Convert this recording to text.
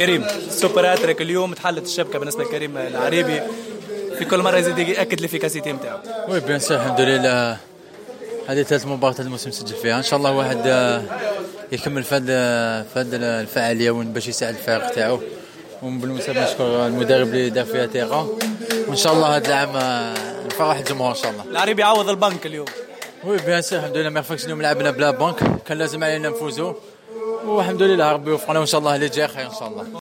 كريم سوبر هاتريك اليوم، تحلت الشبكه بالنسبه لكريم العريبي، في كل مره يزيد ياكد الافيكاسيتي نتاعو. وي بيان سور الحمد لله، هذه ثالث مباراة هذا الموسم سجل فيها، ان شاء الله واحد يكمل في هذه الفعاليه وين باش يساعد الفريق تاعو. وبالمناسبه نشكر المدرب اللي دار فيها تيغا، وان شاء الله هذا العام نفرح الجمهور ان شاء الله. العريبي يعوض البنك اليوم. وي بيان سور الحمد لله، ما يخفاكش اليوم لعبنا بلا بنك، كان لازم علينا نفوزوا، والحمد لله ربي يوفقنا وان شاء الله اللي جاي خير ان شاء الله.